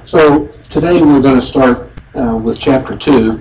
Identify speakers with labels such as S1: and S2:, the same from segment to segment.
S1: So today we're going to start with chapter 2.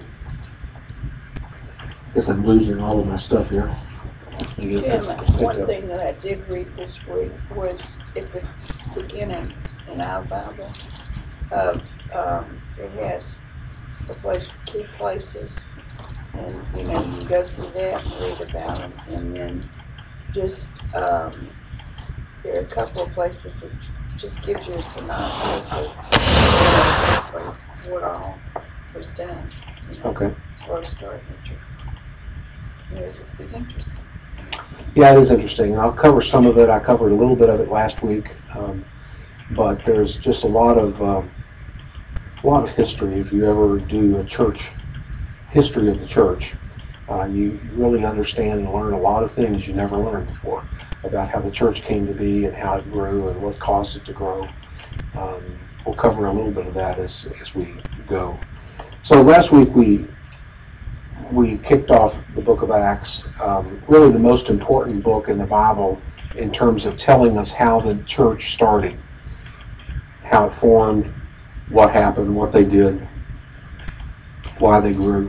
S1: I guess I'm losing all of my stuff here.
S2: Jim, one thing that I did read this week was at the beginning in our Bible of it has a place for key places, and you can go through that and read about them, and then just there are a couple of places that just gives you a synopsis of exactly what all was done.
S1: Okay.
S2: As far as starting the church, it's interesting.
S1: Yeah, it is interesting. And I'll cover some of it. I covered a little bit of it last week, but there's just a lot of history. If you ever do a church history of the church, you really understand and learn a lot of things you never learned before about how the church came to be and how it grew and what caused it to grow. We'll cover a little bit of that as we go. So last week we kicked off the book of Acts, really the most important book in the Bible in terms of telling us how the church started, how it formed, what happened, what they did, why they grew.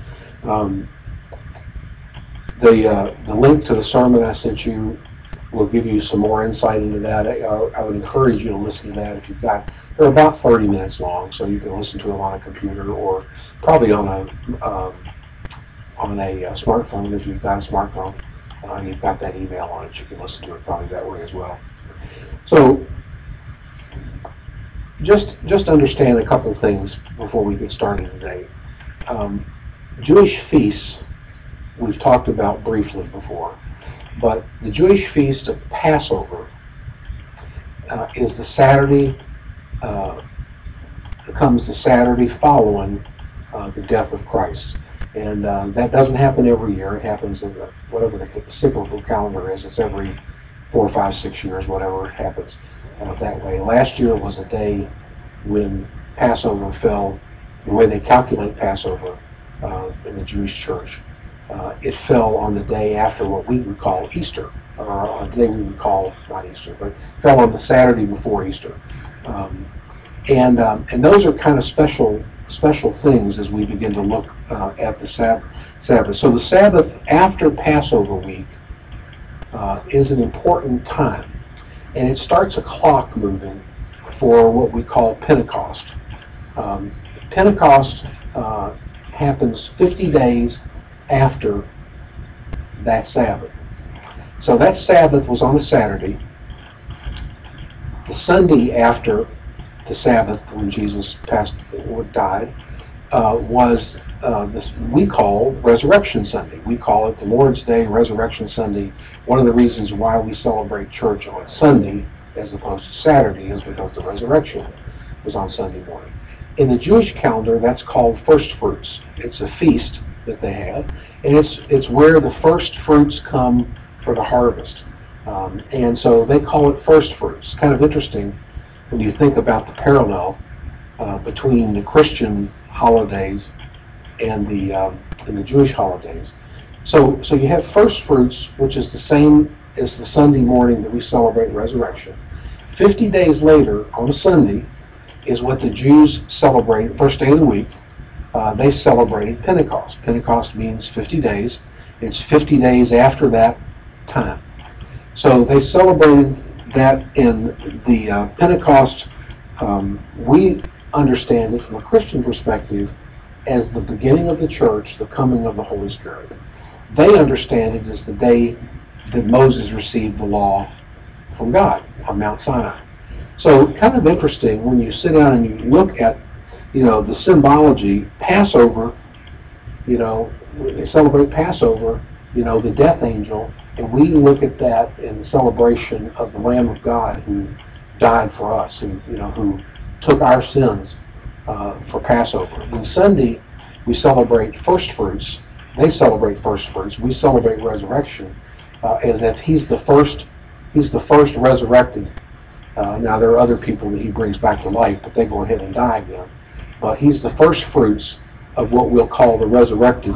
S1: The link to the sermon I sent you will give you some more insight into that. I would encourage you to listen to that if you've got. They're about 30 minutes long, so you can listen to them on a computer or probably on a smartphone if you've got a smartphone. And you've got that email on it. You can listen to it probably that way as well. So just understand a couple things before we get started today. Jewish feasts we've talked about briefly before, but the Jewish feast of Passover is the Saturday. Comes the Saturday following the death of Christ. And that doesn't happen every year. It happens in whatever the cyclical calendar is. It's every 4, 5, 6 years, whatever it happens that way. Last year was a day when Passover fell, the way they calculate Passover in the Jewish church. It fell on the day after what we would call Easter, or a day we would call, not Easter, but fell on the Saturday before Easter. And those are kind of special things as we begin to look at the Sabbath. So the Sabbath after Passover week is an important time, and it starts a clock moving for what we call Pentecost. Pentecost happens 50 days after that Sabbath. So that Sabbath was on a Saturday. The Sunday after the Sabbath, when Jesus died, was this we call Resurrection Sunday. We call it the Lord's Day, Resurrection Sunday. One of the reasons why we celebrate church on Sunday as opposed to Saturday is because the resurrection was on Sunday morning. In the Jewish calendar, that's called First Fruits. It's a feast that they have, and it's where the first fruits come for the harvest. And so they call it First Fruits. Kind of interesting when you think about the parallel between the Christian holidays and the Jewish holidays. So you have first fruits, which is the same as the Sunday morning that we celebrate resurrection. 50 days later, on a Sunday, is what the Jews celebrate, first day of the week. They celebrated Pentecost. Pentecost means 50 days. It's 50 days after that time. So they celebrated that in the Pentecost. We understand it from a Christian perspective as the beginning of the church, the coming of the Holy Spirit. They understand it as the day that Moses received the law from God on Mount Sinai. So kind of interesting when you sit down and you look at, the symbology. Passover, they celebrate Passover, the death angel, and we look at that in the celebration of the Lamb of God who died for us, who took our sins for Passover. And Sunday, we celebrate first fruits. They celebrate first fruits. We celebrate resurrection as if he's the first resurrected. Now, there are other people that he brings back to life, but they go ahead and die again. But he's the first fruits of what we'll call the resurrected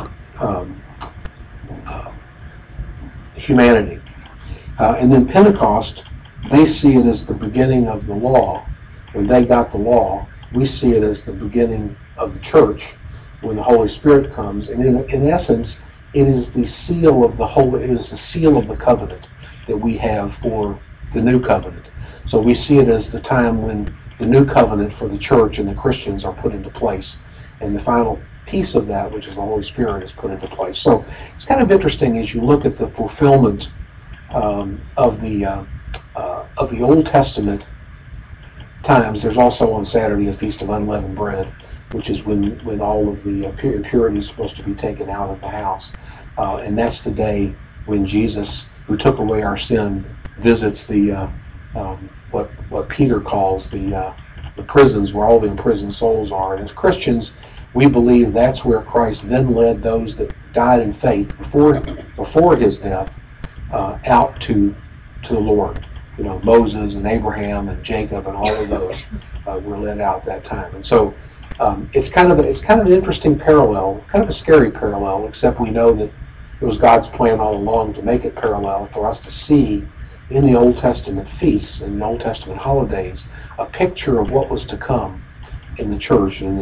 S1: humanity. And then Pentecost, they see it as the beginning of the law. When they got the law, we see it as the beginning of the church when the Holy Spirit comes. And in essence, it is the seal of it is the seal of the covenant that we have for the new covenant. So we see it as the time when the new covenant for the church and the Christians are put into place. And the final piece of that, which is the Holy Spirit, is put into place. So it's kind of interesting as you look at the fulfillment of the Old Testament times. There's also on Saturday a Feast of Unleavened Bread, which is when all of the impurity is supposed to be taken out of the house. And that's the day when Jesus, who took away our sin, visits the what Peter calls the prisons where all the imprisoned souls are. And as Christians, we believe that's where Christ then led those that died in faith before his death out to the Lord. You know, Moses and Abraham and Jacob and all of those were led out at that time. And so it's kind of an interesting parallel, kind of a scary parallel, except we know that it was God's plan all along to make it parallel for us to see in the Old Testament feasts and the Old Testament holidays a picture of what was to come in the church and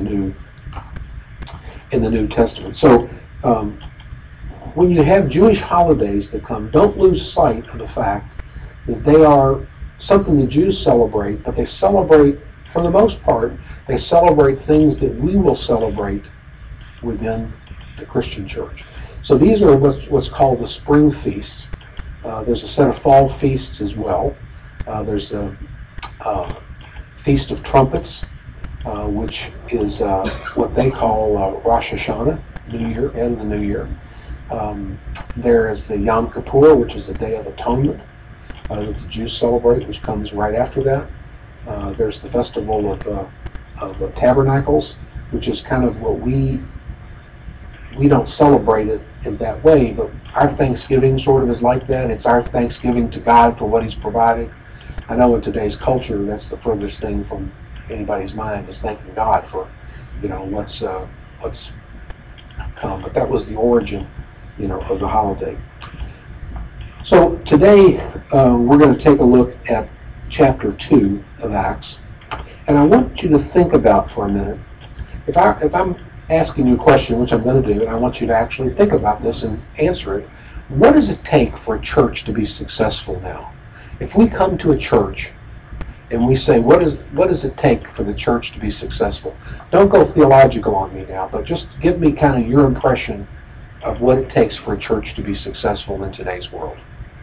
S1: in the New Testament. So when you have Jewish holidays that come, don't lose sight of the fact that they are something the Jews celebrate, but they celebrate, for the most part, they celebrate things that we will celebrate within the Christian church. So these are what's called the spring feasts. There's a set of fall feasts as well. There's a Feast of Trumpets, which is what they call Rosh Hashanah, New Year, end of the New Year. There is the Yom Kippur, which is the Day of Atonement that the Jews celebrate, which comes right after that. There's the Festival of Tabernacles, which is kind of what we don't celebrate it in that way, but our Thanksgiving sort of is like that. It's our Thanksgiving to God for what He's provided. I know in today's culture, that's the furthest thing from anybody's mind, is thanking God for, what's come. But that was the origin, of the holiday. So today we're going to take a look at chapter 2 of Acts, and I want you to think about for a minute. If I'm asking you a question, which I'm going to do, and I want you to actually think about this and answer it. What does it take for a church to be successful now? If we come to a church and we say, what does it take for the church to be successful? Don't go theological on me now, but just give me kind of your impression of what it takes for a church to be successful in today's world.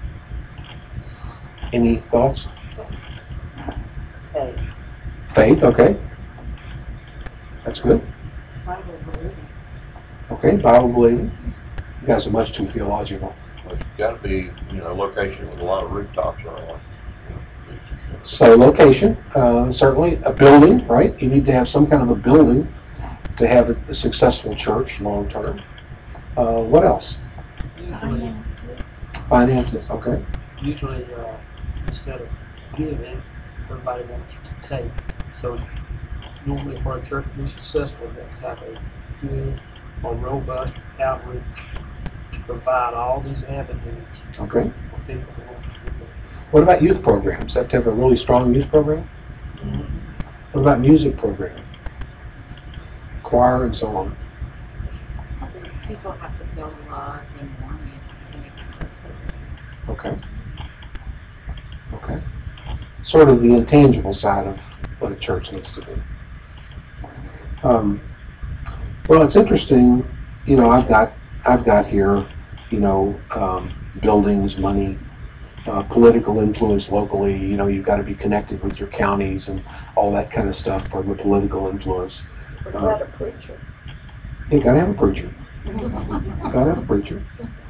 S1: Any thoughts?
S3: Faith.
S1: Faith, okay. That's good.
S3: Bible believing.
S1: Okay, Bible believing. You guys are much too theological.
S4: Well, it's got to be, location with a lot of rooftops around.
S1: So location, certainly a building, right? You need to have some kind of a building to have a successful church long term. What else?
S5: Usually,
S1: Finances, okay.
S5: usually instead of giving, everybody wants to take. So normally for a church to be successful, they have a good or robust outreach to provide all these avenues
S1: Okay.
S5: for people who want to do it.
S1: What about youth programs? Have to have a really strong youth program? What about music program? Choir and so on.
S6: I think people have to feel loved and wanted and accepted.
S1: Okay. Okay. Sort of the intangible side of what a church needs to be. Well, it's interesting. I've got here, buildings, money, political influence locally. You've got to be connected with your counties and all that kind of stuff for the political influence.
S2: Was that a preacher?
S1: You got to have a preacher. Got to have a preacher.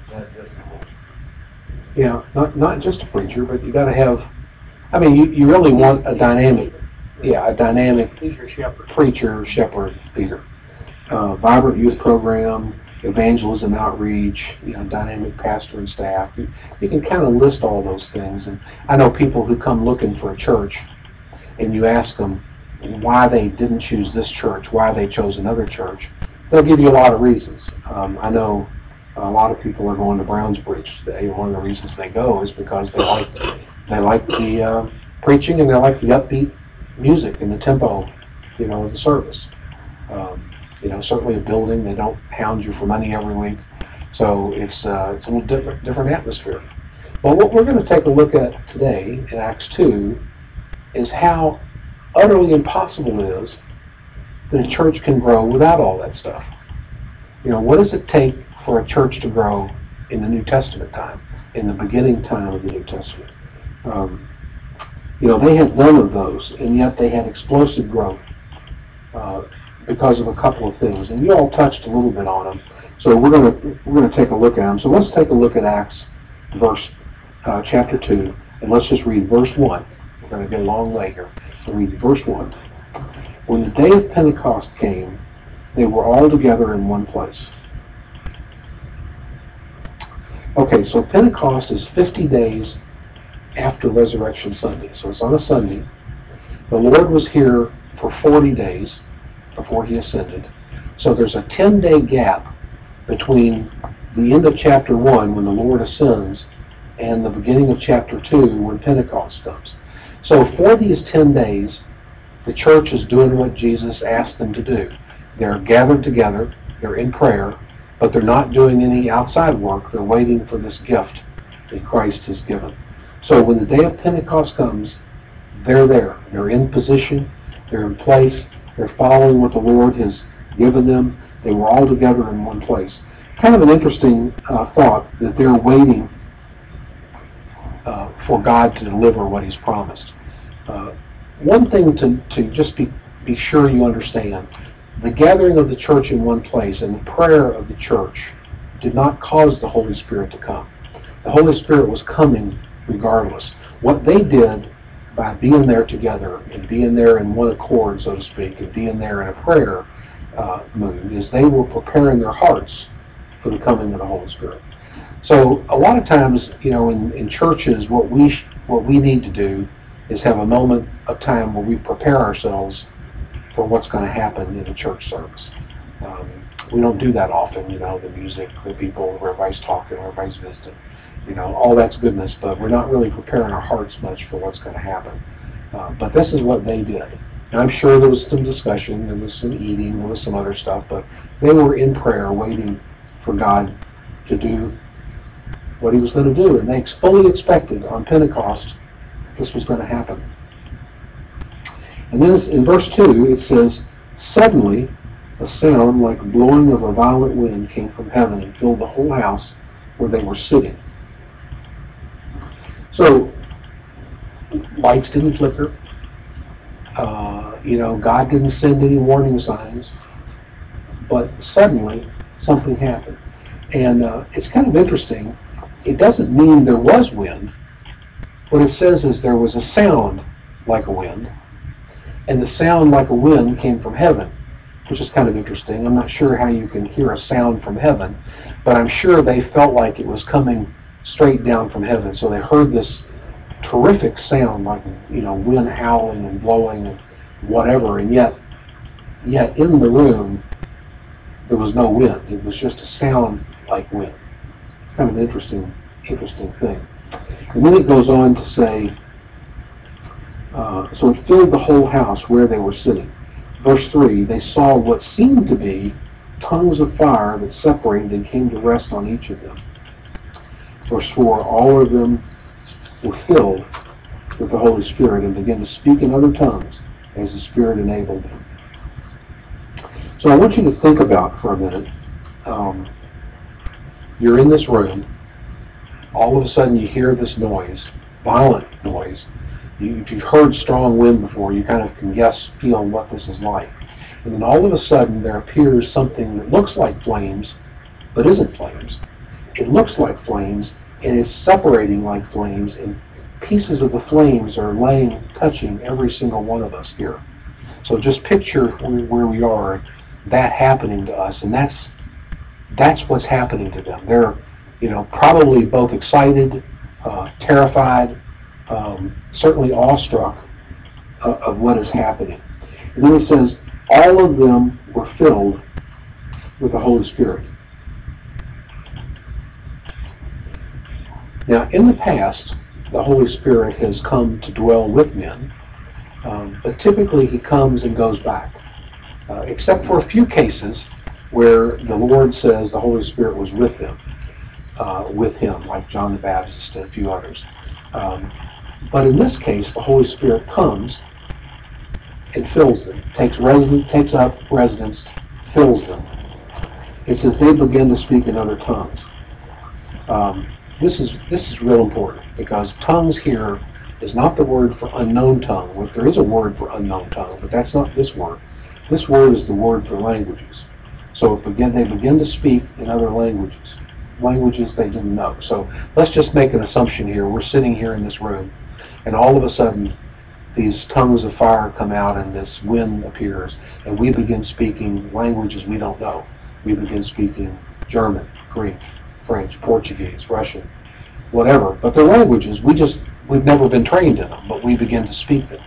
S1: Yeah, not just a preacher, but you got to have. I mean, you really want a dynamic. Yeah, a dynamic
S5: These are shepherds.
S1: preacher, shepherd, leader. Vibrant youth program, evangelism outreach, dynamic pastor and staff. You can kind of list all those things. And I know people who come looking for a church, and you ask them why they didn't choose this church, why they chose another church. They'll give you a lot of reasons. I know a lot of people are going to Brownsbridge. One of the reasons they go is because they like the preaching and they like the upbeat music and the tempo of the service. Certainly a building, they don't hound you for money every week. So it's a little different atmosphere. But what we're going to take a look at today in Acts 2 is how utterly impossible it is that a church can grow without all that stuff. What does it take for a church to grow in the New Testament time, in the beginning time of the New Testament? They had none of those, and yet they had explosive growth because of a couple of things. And you all touched a little bit on them. So we're going to take a look at them. So let's take a look at Acts chapter 2, and let's just read verse 1. We're going to get a long way here. So read verse 1. When the day of Pentecost came, they were all together in one place. Okay, so Pentecost is 50 days after Resurrection Sunday. So it's on a Sunday. The Lord was here for 40 days before he ascended. So there's a 10-day gap between the end of chapter 1 when the Lord ascends and the beginning of chapter 2 when Pentecost comes. So for these 10 days, the church is doing what Jesus asked them to do. They're gathered together, they're in prayer, but they're not doing any outside work. They're waiting for this gift that Christ has given. So when the day of Pentecost comes, they're there. They're in position, they're in place, they're following what the Lord has given them. They were all together in one place. Kind of an interesting thought that they're waiting for God to deliver what he's promised. One thing to just be sure you understand, the gathering of the church in one place and the prayer of the church did not cause the Holy Spirit to come. The Holy Spirit was coming regardless. What they did by being there together and being there in one accord, so to speak, and being there in a prayer mood, is they were preparing their hearts for the coming of the Holy Spirit. So a lot of times, in churches, what we need to do is have a moment of time where we prepare ourselves for what's going to happen in a church service. We don't do that often, the music, the people, everybody's talking, everybody's visiting, all that's goodness, but we're not really preparing our hearts much for what's going to happen. But this is what they did. And I'm sure there was some discussion, there was some eating, there was some other stuff, but they were in prayer waiting for God to do what he was going to do. And they fully expected on Pentecost that this was going to happen. And then in verse 2 it says, "Suddenly a sound like the blowing of a violent wind came from heaven and filled the whole house where they were sitting." So lights didn't flicker. God didn't send any warning signs. But suddenly something happened. And it's kind of interesting. It doesn't mean there was wind. What it says is there was a sound like a wind. And the sound like a wind came from heaven, which is kind of interesting. I'm not sure how you can hear a sound from heaven, but I'm sure they felt like it was coming straight down from heaven. So they heard this terrific sound like, wind howling and blowing and whatever, and yet in the room there was no wind. It was just a sound like wind. It's kind of an interesting thing. And then it goes on to say, so it filled the whole house where they were sitting. Verse 3, they saw what seemed to be tongues of fire that separated and came to rest on each of them. Verse 4, all of them were filled with the Holy Spirit and began to speak in other tongues as the Spirit enabled them. So I want you to think about for a minute, you're in this room, all of a sudden you hear this noise, violent noise. If you've heard strong wind before, you kind of can feel what this is like. And then all of a sudden there appears something that looks like flames, but isn't flames. It looks like flames, and is separating like flames, and pieces of the flames are touching every single one of us here. So just picture where we are, that happening to us, and that's what's happening to them. They're, probably both excited, terrified, certainly awestruck of what is happening. And then it says, all of them were filled with the Holy Spirit. Now, in the past, the Holy Spirit has come to dwell with men, But typically he comes and goes back, except for a few cases where the Lord says the Holy Spirit was with them, with him, like John the Baptist and a few others. But in this case, the Holy Spirit comes and fills them, takes up residence, fills them. It says they begin to speak in other tongues. This is real important, because tongues here is not the word for unknown tongue. Well, there is a word for unknown tongue, but that's not this word. This word is the word for languages. So they begin to speak in other languages they didn't know. So let's just make an assumption here. We're sitting here in this room, and all of a sudden these tongues of fire come out and this wind appears, and we begin speaking languages we don't know. We begin speaking German, Greek, French, Portuguese, Russian, whatever. But they're languages. We've never been trained in them, but we begin to speak them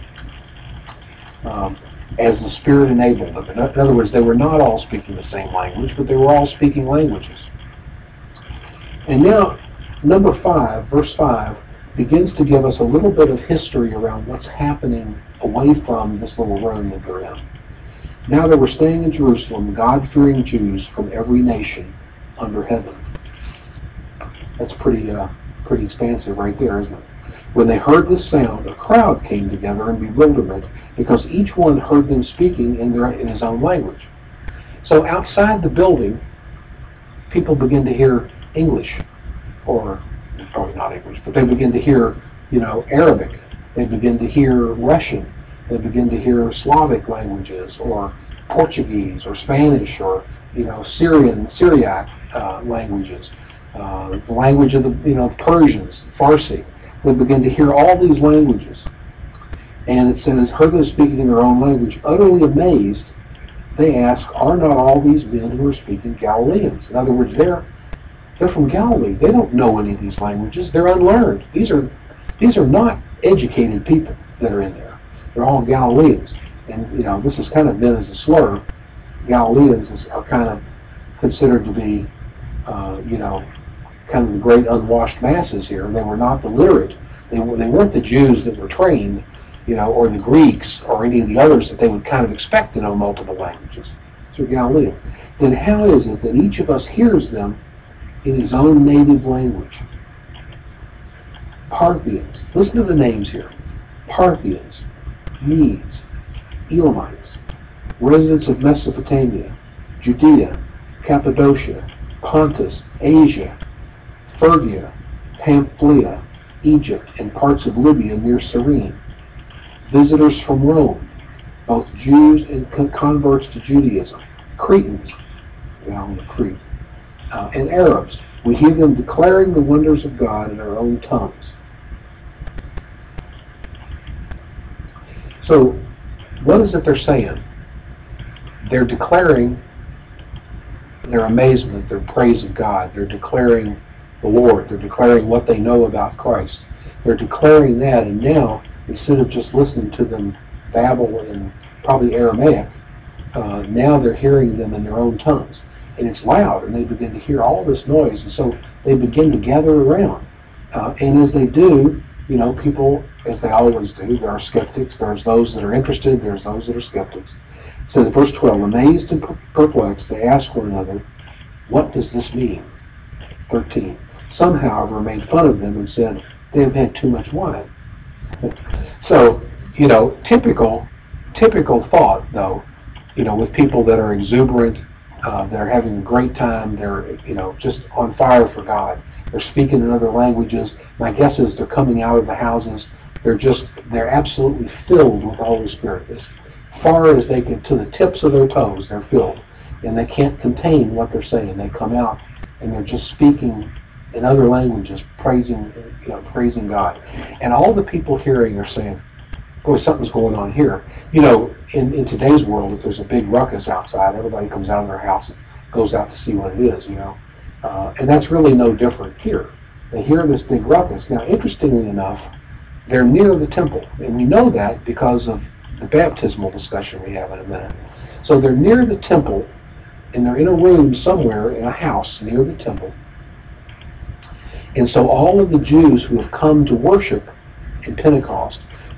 S1: as the Spirit enabled them. In other words, they were not all speaking the same language, but they were all speaking languages. And now, number 5, verse 5, begins to give us a little bit of history around what's happening away from this little room that they're in. Now they were staying in Jerusalem, God-fearing Jews from every nation under heaven. That's pretty expansive right there, isn't it? When they heard this sound, a crowd came together in bewilderment, because each one heard them speaking in his own language. So outside the building, people begin to hear English, or probably not English, but they begin to hear, Arabic. They begin to hear Russian. They begin to hear Slavic languages, or Portuguese, or Spanish, or Syriac languages. The language of the Persians, Farsi. They begin to hear all these languages. And it says, heard them speaking in their own language, utterly amazed, they ask, are not all these men who are speaking Galileans? In other words, they're from Galilee. They don't know any of these languages. They're unlearned. These are not educated people that are in there. They're all Galileans. And, this is kind of meant as a slur. Galileans are kind of considered to be, kind of the great unwashed masses here. They were not the literate. They weren't the Jews that were trained, or the Greeks, or any of the others that they would kind of expect to know multiple languages. They're Galileans. Then how is it that each of us hears them in his own native language? Parthians. Listen to the names here. Parthians, Medes, Elamites, residents of Mesopotamia, Judea, Cappadocia, Pontus, Asia, Phrygia, Pamphylia, Egypt, and parts of Libya near Cyrene. Visitors from Rome, both Jews and converts to Judaism. Cretans, down in Crete, and Arabs. We hear them declaring the wonders of God in our own tongues. So, what is it they're saying? They're declaring their amazement, their praise of God. They're declaring the Lord. They're declaring what they know about Christ. They're declaring that, and now, instead of just listening to them babble in probably Aramaic, now they're hearing them in their own tongues. And it's loud, and they begin to hear all this noise, and so they begin to gather around. And as they do, people, as they always do, there are skeptics, there's those that are interested, there's those that are skeptics. It says, verse 12, amazed and perplexed, they ask one another, what does this mean? 13, some, however, made fun of them and said, they have had too much wine. So, typical thought, though, with people that are exuberant, they're having a great time, they're, just on fire for God. They're speaking in other languages. My guess is they're coming out of the houses. They're absolutely filled with the Holy Spirit. As far as they get to the tips of their toes, they're filled. And they can't contain what they're saying. They come out and they're just speaking in other languages, praising God. And all the people hearing are saying, boy, something's going on here. In today's world, if there's a big ruckus outside, everybody comes out of their house and goes out to see what it is, And that's really no different here. They hear this big ruckus. Now, interestingly enough, they're near the temple. And we know that because of the baptismal discussion we have in a minute. So they're near the temple, and they're in a room somewhere in a house near the temple. And so all of the Jews who have come to worship in Pentecost,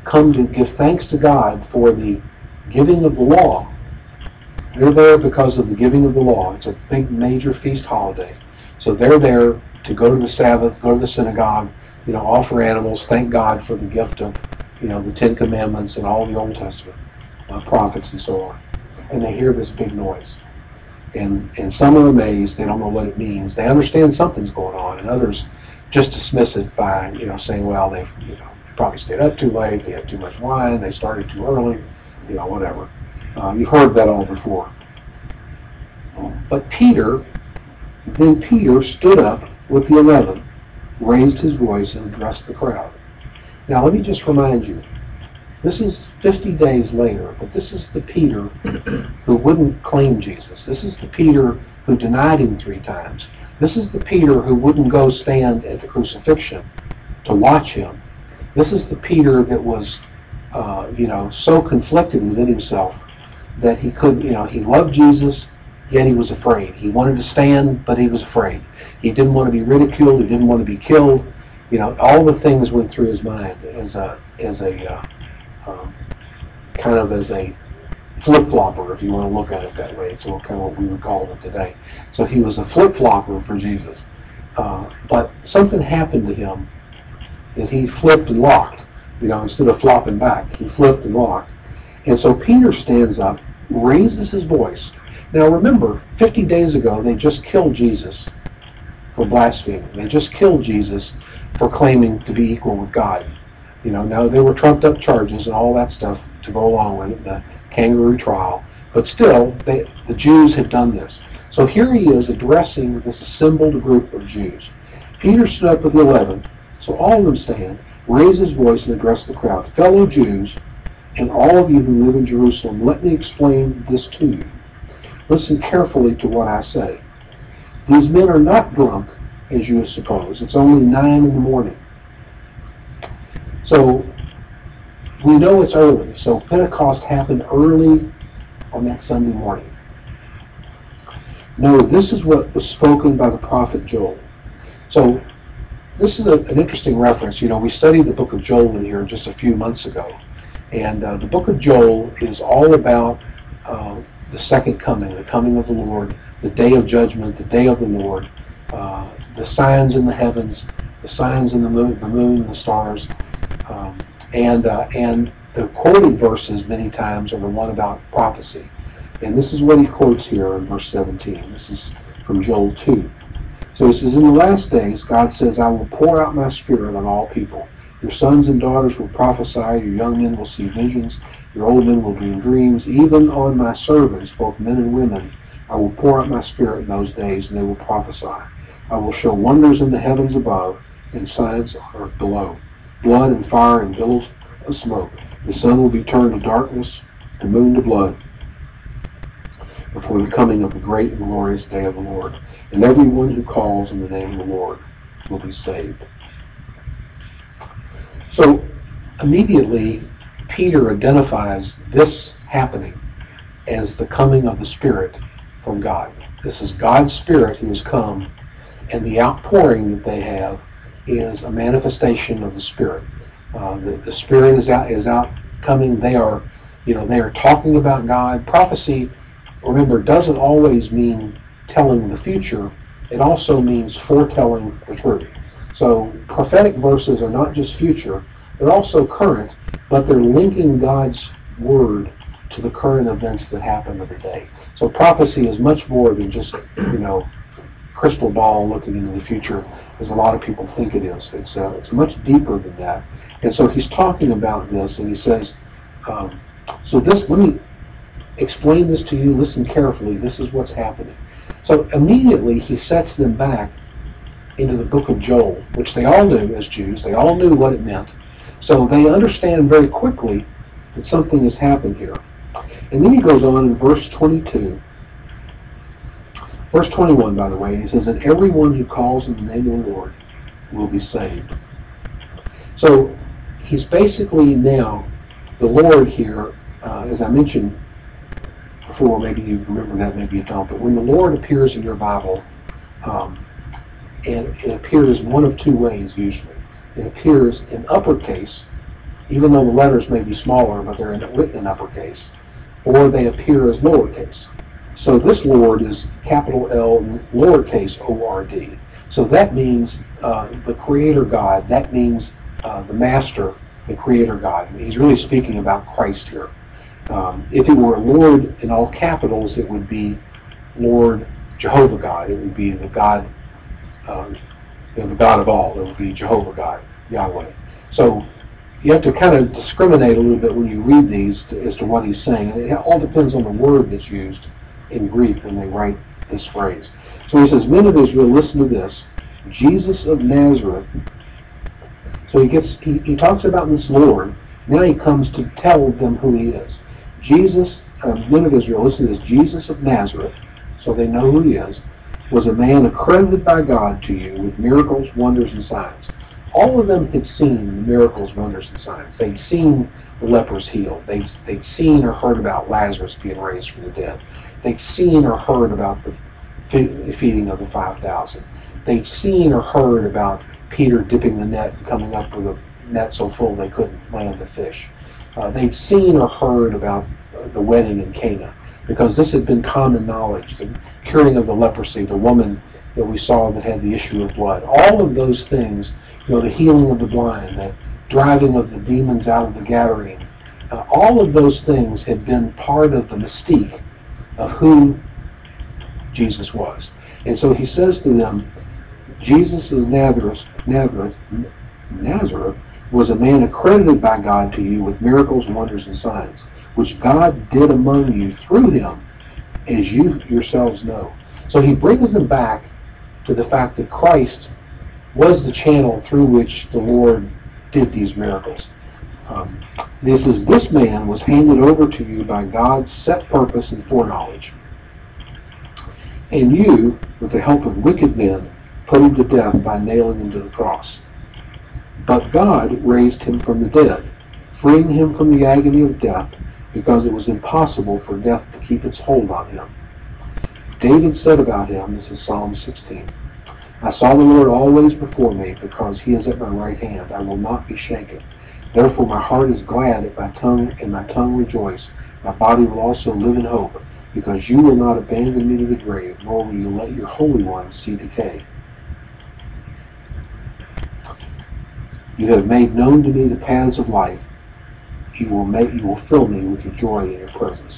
S1: come to give thanks to God for the giving of the law. They're there because of the giving of the law. It's a big major feast holiday. So they're there to go to the Sabbath, go to the synagogue, offer animals, thank God for the gift of, the Ten Commandments and all the Old Testament prophets and so on. And they hear this big noise. And some are amazed. They don't know what it means. They understand something's going on, and others just dismiss it by, saying, well, they probably stayed up too late, they had too much wine, they started too early, whatever. You've heard that all before. But Peter stood up with the 11, raised his voice, and addressed the crowd. Now, let me just remind you, this is 50 days later, but this is the Peter who wouldn't claim Jesus. This is the Peter who denied him 3 times. This is the Peter who wouldn't go stand at the crucifixion to watch him. This is the Peter that was, so conflicted within himself that he couldn't, he loved Jesus, yet he was afraid. He wanted to stand, but he was afraid. He didn't want to be ridiculed. He didn't want to be killed. All the things went through his mind as a kind of as a flip-flopper, if you want to look at it that way. It's kind of what we would call them today. So he was a flip-flopper for Jesus. But something happened to him that he flipped and locked. Instead of flopping back, he flipped and locked. And so Peter stands up, raises his voice. Now remember, 50 days ago, they just killed Jesus for blaspheming. They just killed Jesus for claiming to be equal with God. Now there were trumped up charges and all that stuff to go along with it, the kangaroo trial. But still, the Jews had done this. So here he is addressing this assembled group of Jews. Peter stood up with the 11, so all of them stand, raise his voice and address the crowd. Fellow Jews, and all of you who live in Jerusalem, let me explain this to you. Listen carefully to what I say. These men are not drunk, as you suppose. It's only 9 in the morning. So we know it's early. So Pentecost happened early on that Sunday morning. No, this is what was spoken by the prophet Joel. So this is an interesting reference. We studied the book of Joel in here just a few months ago. And the book of Joel is all about the second coming, the coming of the Lord, the day of judgment, the day of the Lord, the signs in the heavens, the signs in the moon, the stars, and the quoted verses many times are the one about prophecy. And this is what he quotes here in verse 17. This is from Joel 2. So he says, in the last days, God says, I will pour out my spirit on all people. Your sons and daughters will prophesy, your young men will see visions, your old men will dream dreams. Even on my servants, both men and women, I will pour out my spirit in those days, and they will prophesy. I will show wonders in the heavens above and signs on earth below, blood and fire and billows of smoke. The sun will be turned to darkness, the moon to blood, before the coming of the great and glorious day of the Lord. And everyone who calls on the name of the Lord will be saved. So immediately, Peter identifies this happening as the coming of the Spirit from God. This is God's Spirit who has come, and the outpouring that they have is a manifestation of the Spirit. The Spirit is out coming. They are talking about God. Prophecy, remember, doesn't always mean telling the future. It also means foretelling the truth. So prophetic verses are not just future, they're also current, but they're linking God's word to the current events that happen of the day. So prophecy is much more than just, crystal ball looking into the future, as a lot of people think it is. It's much deeper than that. And so he's talking about this, and he says, let me explain this to you. Listen carefully. This is what's happening. So immediately he sets them back into the book of Joel, which they all knew as Jews. They all knew what it meant. So they understand very quickly that something has happened here. And then he goes on in verse 22. Verse 21, by the way, he says, and everyone who calls in the name of the Lord will be saved. So he's basically now, the Lord here, as I mentioned before, maybe you remember that, maybe you don't, but when the Lord appears in your Bible, it appears one of two ways usually. It appears in uppercase, even though the letters may be smaller, but they're written in uppercase, or they appear as lowercase. So this Lord is capital L lowercase O-R-D. So that means the Creator God. That means the Master, the Creator God. He's really speaking about Christ here. If it were Lord in all capitals, it would be Lord Jehovah God. It would be the God, the God of all. It would be Jehovah God, Yahweh. So you have to kind of discriminate a little bit when you read these as to what he's saying. And it all depends on the word that's used in Greek when they write this phrase. So he says, men of Israel, listen to this. Jesus of Nazareth. So he talks about this Lord. Now he comes to tell them who he is. Jesus, men of Israel, listen to this. Jesus of Nazareth, so they know who he is, was a man accredited by God to you with miracles, wonders, and signs. All of them had seen the miracles, wonders, and signs. They'd seen the lepers healed. They'd seen or heard about Lazarus being raised from the dead. They'd seen or heard about the feeding of the 5,000. They'd seen or heard about Peter dipping the net and coming up with a net so full they couldn't land the fish. They'd seen or heard about the wedding in Cana, because this had been common knowledge. The curing of the leprosy, the woman that we saw that had the issue of blood. All of those things, the healing of the blind, the driving of the demons out of the Gadarene, all of those things had been part of the mystique of who Jesus was. And so he says to them, Jesus of Nazareth was a man accredited by God to you with miracles, wonders, and signs, which God did among you through him, as you yourselves know. So he brings them back to the fact that Christ was the channel through which the Lord did these miracles. This man was handed over to you by God's set purpose and foreknowledge. And you, with the help of wicked men, put him to death by nailing him to the cross. But God raised him from the dead, freeing him from the agony of death, because it was impossible for death to keep its hold on him. David said about him, this is Psalm 16, I saw the Lord always before me, because he is at my right hand. I will not be shaken. Therefore my heart is glad, and my tongue rejoice. My body will also live in hope, because you will not abandon me to the grave, nor will you let your Holy One see decay. You have made known to me the paths of life. You will fill me with your joy in your presence.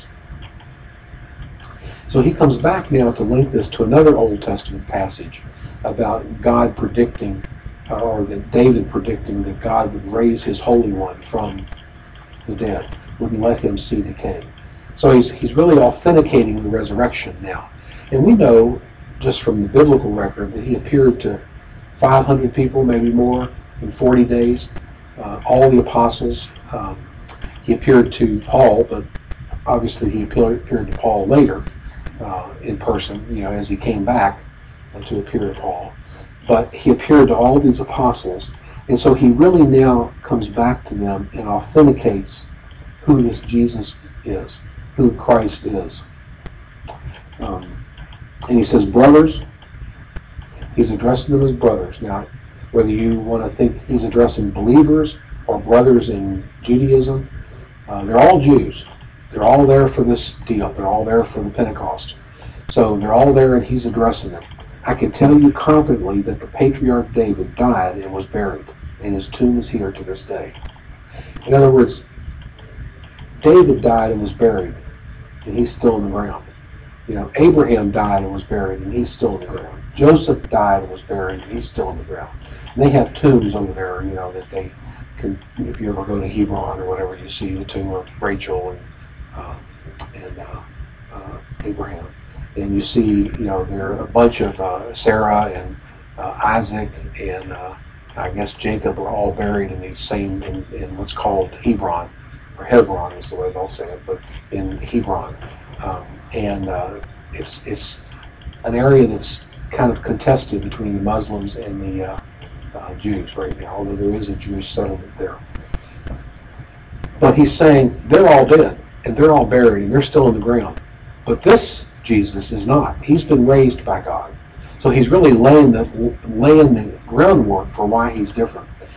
S1: So he comes back now to link this to another Old Testament passage about God predicting, or that David predicting that God would raise his Holy One from the dead, wouldn't let him see decay. So he's really authenticating the resurrection now. And we know, just from the biblical record, that he appeared to 500 people, maybe more, in 40 days, all the apostles. He appeared to Paul, but obviously he appeared to Paul later in person, as he came back to appear to Paul. But he appeared to all these apostles, and so he really now comes back to them and authenticates who this Jesus is, who Christ is. And he says, brothers, he's addressing them as brothers. Now, whether you want to think he's addressing believers or brothers in Judaism, they're all Jews. They're all there for this deal. They're all there for the Pentecost. So they're all there and he's addressing them. I can tell you confidently that the patriarch David died and was buried, and his tomb is here to this day. In other words, David died and was buried, and he's still in the ground. Abraham died and was buried, and he's still in the ground. Joseph died and was buried, and he's still in the ground. And they have tombs over there, that they can, if you ever go to Hebron or whatever, you see the tomb of Rachel and Abraham. And you see, there are a bunch of Sarah and Isaac and I guess Jacob are all buried in these same, in what's called Hebron, or Hebron is the way they'll say it, but in Hebron. It's an area that's kind of contested between the Muslims and the Jews right now, although there is a Jewish settlement there. But he's saying they're all dead, and they're all buried, and they're still in the ground. But this Jesus is not. He's been raised by God. So he's really laying the groundwork for why he's different.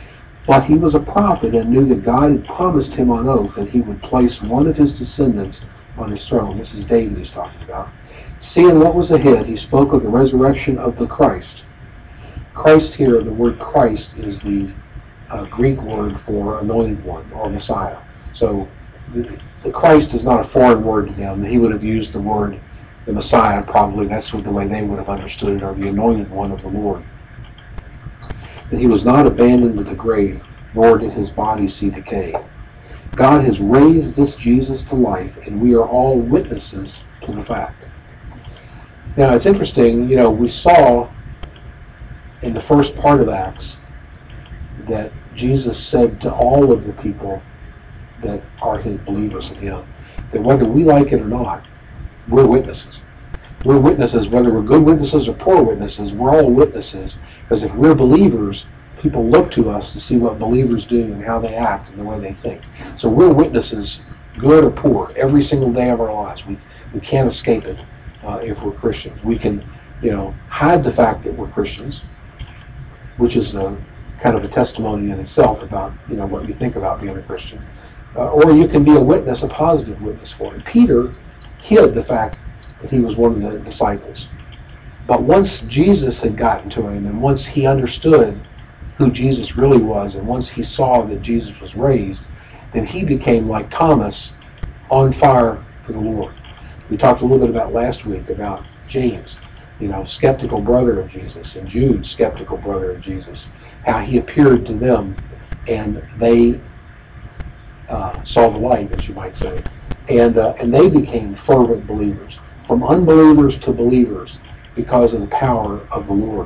S1: But he was a prophet and knew that God had promised him on oath that he would place one of his descendants on his throne. This is David he's talking about. Seeing what was ahead, he spoke of the resurrection of the Christ. Christ here, the word Christ is the Greek word for anointed one or Messiah. So the Christ is not a foreign word to them. He would have used the word the Messiah, probably. That's the way they would have understood it, or the anointed one of the Lord. That he was not abandoned to the grave, nor did his body see decay. God has raised this Jesus to life, and we are all witnesses to the fact. Now, it's interesting, we saw in the first part of Acts that Jesus said to all of the people that are his believers in him, that whether we like it or not, we're witnesses. We're witnesses, whether we're good witnesses or poor witnesses, we're all witnesses, because if we're believers, people look to us to see what believers do and how they act and the way they think. So we're witnesses, good or poor, every single day of our lives. We can't escape it if we're Christians. We can, hide the fact that we're Christians, which is kind of a testimony in itself about, what you think about being a Christian. Or you can be a witness, a positive witness for it. Peter hid the fact that he was one of the disciples. But once Jesus had gotten to him, and once he understood who Jesus really was, and once he saw that Jesus was raised, then he became, like Thomas, on fire for the Lord. We talked a little bit about last week about James, skeptical brother of Jesus, and Jude, skeptical brother of Jesus, how he appeared to them, and they saw the light, as you might say, and they became fervent believers, from unbelievers to believers, because of the power of the Lord.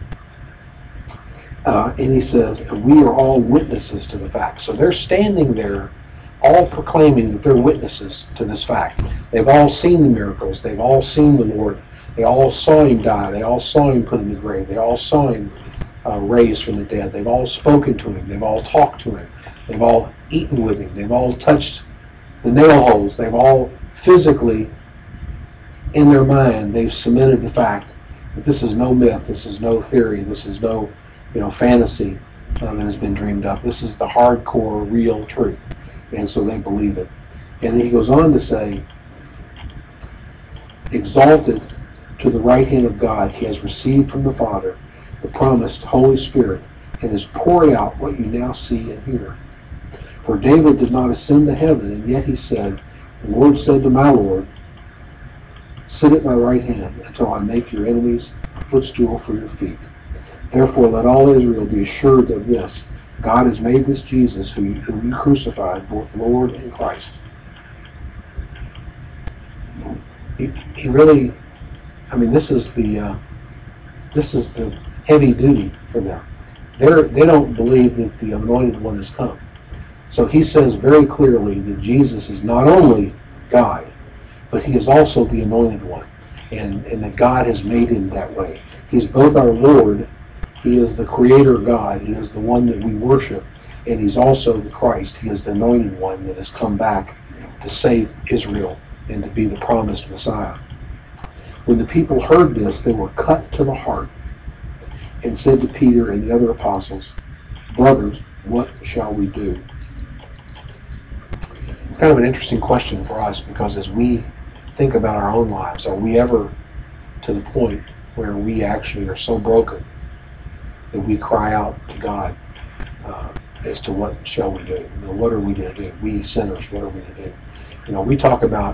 S1: And he says, we are all witnesses to the fact. So they're standing there all proclaiming that they're witnesses to this fact. They've all seen the miracles. They've all seen the Lord. They all saw him die. They all saw him put in the grave. They all saw him raised from the dead. They've all spoken to him. They've all talked to him. They've all eaten with him. They've all touched the nail holes. They've all physically, in their mind, they've cemented the fact that this is no myth. This is no theory. This is no fantasy that has been dreamed up. This is the hardcore, real truth. And so they believe it. And he goes on to say, exalted to the right hand of God, he has received from the Father the promised Holy Spirit and has poured out what you now see and hear. For David did not ascend to heaven, and yet he said, the Lord said to my Lord, sit at my right hand until I make your enemies a footstool for your feet. Therefore let all Israel be assured of this, God has made this Jesus, whom you crucified, both Lord and Christ. He really, this is the heavy duty for them. They don't believe that the anointed one has come. So he says very clearly that Jesus is not only God, but he is also the anointed one, and that God has made him that way. He's both our Lord. He is the Creator God. He is the one that we worship. And he's also the Christ. He is the anointed one that has come back to save Israel and to be the promised Messiah. When the people heard this, they were cut to the heart and said to Peter and the other apostles, brothers, what shall we do? It's kind of an interesting question for us, because as we think about our own lives, are we ever to the point where we actually are so broken that we cry out to God as to what shall we do? What are we going to do? We sinners, what are we going to do? We talk about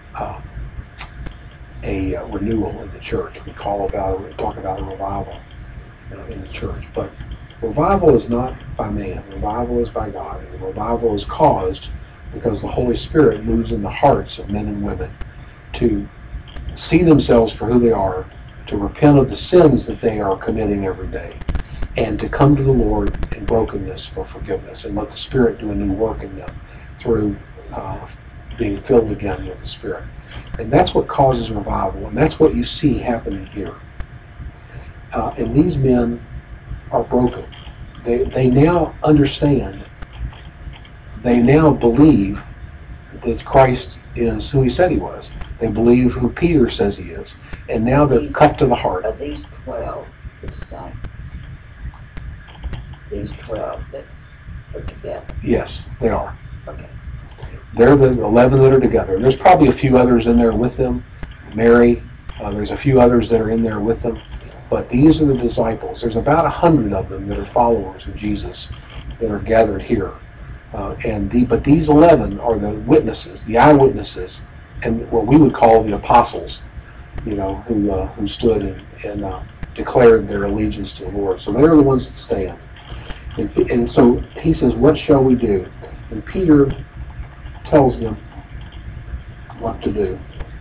S1: a renewal in the church. We talk about a revival in the church. But revival is not by man. Revival is by God. And revival is caused because the Holy Spirit moves in the hearts of men and women to see themselves for who they are, to repent of the sins that they are committing every day, and to come to the Lord in brokenness for forgiveness, and let the Spirit do a new work in them through being filled again with the Spirit. And that's what causes revival, and that's what you see happening here. And these men are broken. They now understand, they now believe that Christ is who he said he was. They believe who Peter says he is, and now they're cut to the heart.
S2: Of these 12, the disciples, these 12 that are together?
S1: Yes, they are.
S2: Okay.
S1: They're the 11 that are together. And there's probably a few others in there with them. Mary, there's a few others that are in there with them. But these are the disciples. There's about 100 of them that are followers of Jesus that are gathered here. But these 11 are the witnesses, the eyewitnesses, and what we would call the apostles, who stood and declared their allegiance to the Lord. So they're the ones that stand. And so he says, what shall we do? And Peter tells them what to do.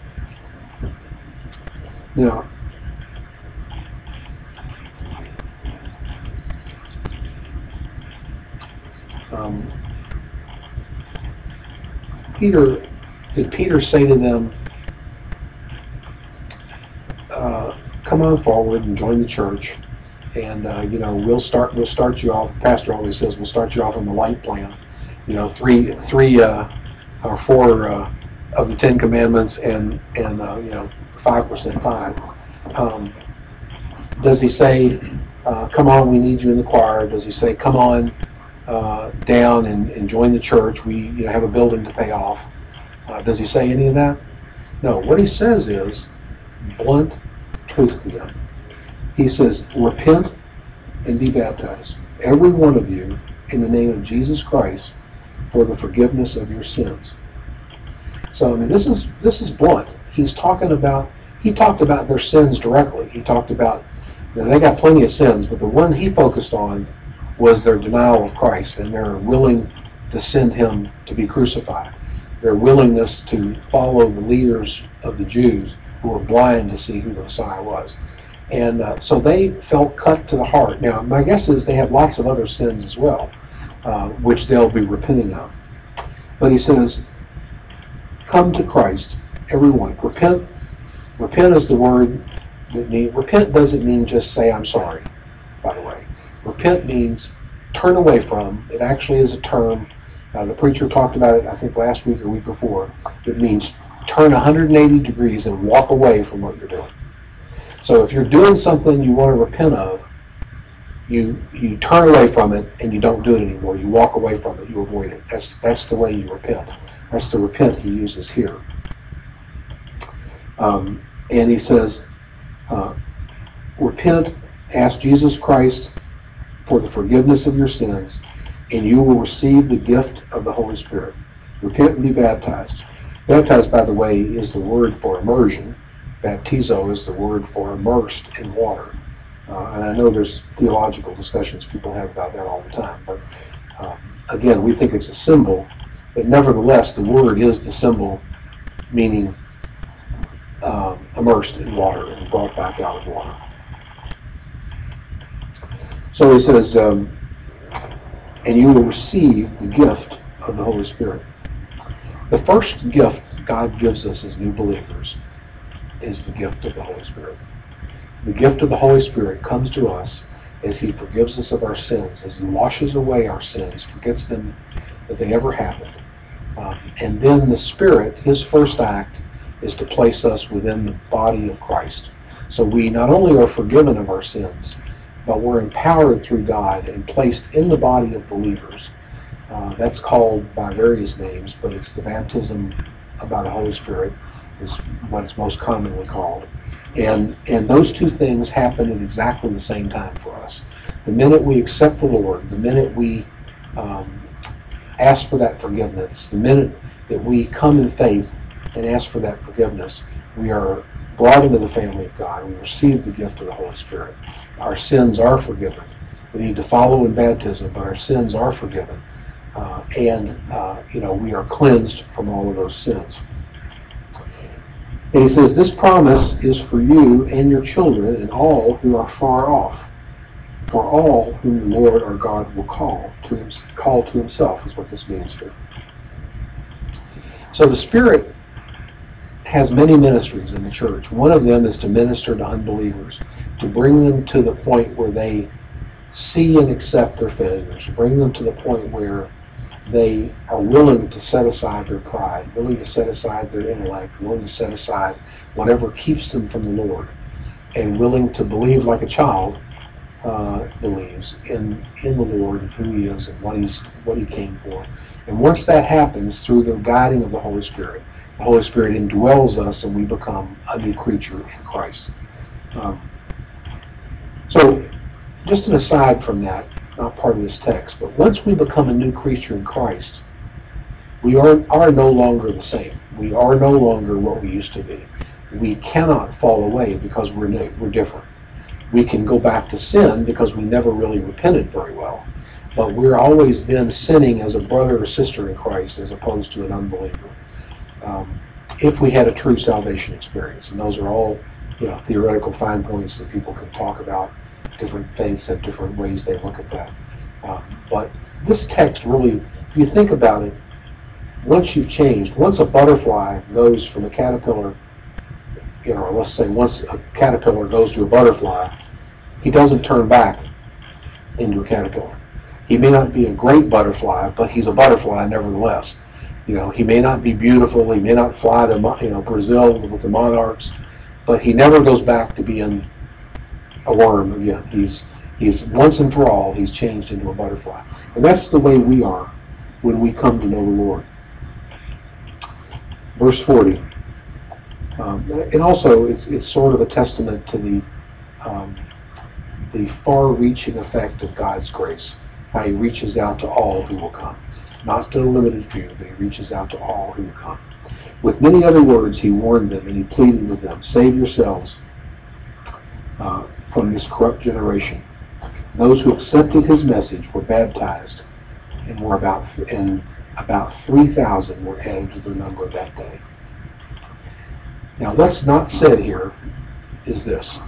S1: Now, did Peter say to them, come on forward and join the church, and we'll start you off. The pastor always says we'll start you off on the light plan. Three or four of the 10 Commandments, and 5% tithe. Does he say, come on, we need you in the choir? Does he say, come on down and join the church? We have a building to pay off. Does he say any of that? No. What he says is blunt truth to them. He says, repent and be baptized, every one of you, in the name of Jesus Christ, for the forgiveness of your sins. So this is blunt. He talked about their sins directly. He talked about they got plenty of sins, but the one he focused on was their denial of Christ and their willing to send him to be crucified. Their willingness to follow the leaders of the Jews who were blind to see who the Messiah was. And so they felt cut to the heart. Now, my guess is they have lots of other sins as well, which they'll be repenting of. But he says, come to Christ, everyone. Repent. Repent is the word that means, repent doesn't mean just say I'm sorry, by the way. Repent means turn away from. It actually is a term. The preacher talked about it, I think, last week or week before. It means turn 180 degrees and walk away from what you're doing. So if you're doing something you want to repent of, you turn away from it and you don't do it anymore. You walk away from it. You avoid it. That's the way you repent. That's the repent he uses here. And he says, repent, ask Jesus Christ for the forgiveness of your sins, and you will receive the gift of the Holy Spirit. Repent and be baptized. Baptized, by the way, is the word for immersion. Baptizo is the word for immersed in water. And I know there's theological discussions people have about that all the time. But again, we think it's a symbol. But nevertheless, the word is the symbol, meaning immersed in water and brought back out of water. So he says, and you will receive the gift of the Holy Spirit. The first gift God gives us as new believers is the gift of the Holy Spirit. The gift of the Holy Spirit comes to us as he forgives us of our sins, as he washes away our sins, forgets them that they ever happened. And then the Spirit, his first act, is to place us within the body of Christ. So we not only are forgiven of our sins, but we're empowered through God and placed in the body of believers. That's called by various names, but it's the baptism by the Holy Spirit is what it's most commonly called. And those two things happen at exactly the same time for us. The minute we accept the Lord, the minute we ask for that forgiveness, the minute that we come in faith and ask for that forgiveness, we are brought into the family of God. We receive the gift of the Holy Spirit. Our sins are forgiven. We need to follow in baptism, but our sins are forgiven. We are cleansed from all of those sins. And he says, this promise is for you and your children and all who are far off, for all whom the Lord our God will call to himself, is what this means here. So the Spirit has many ministries in the church. One of them is to minister to unbelievers, to bring them to the point where they see and accept their failures, bring them to the point where they are willing to set aside their pride, willing to set aside their intellect, willing to set aside whatever keeps them from the Lord, and willing to believe like a child believes in the Lord and who He is and what He came for. And once that happens through the guiding of the Holy Spirit indwells us and we become a new creature in Christ. So, just an aside from that, not part of this text, but once we become a new creature in Christ, we are no longer the same. We are no longer what we used to be. We cannot fall away because we're new, we're different. We can go back to sin because we never really repented very well. But we're always then sinning as a brother or sister in Christ as opposed to an unbeliever. If we had a true salvation experience, and those are all theoretical fine points that people can talk about. Different faiths have different ways they look at that. But this text really, if you think about it, once you've changed, once a butterfly goes from a caterpillar, let's say once a caterpillar goes to a butterfly, he doesn't turn back into a caterpillar. He may not be a great butterfly, but he's a butterfly nevertheless. He may not be beautiful, he may not fly to Brazil with the monarchs, but he never goes back to being a worm again. He's once and for all, he's changed into a butterfly. And that's the way we are when we come to know the Lord. Verse 40. And also, it's sort of a testament to the far-reaching effect of God's grace. How He reaches out to all who will come. Not to a limited few, but He reaches out to all who will come. With many other words, He warned them and He pleaded with them, "Save yourselves from this corrupt generation." Those who accepted His message were baptized, and about 3,000 were added to their number that day. Now, what's not said here is this.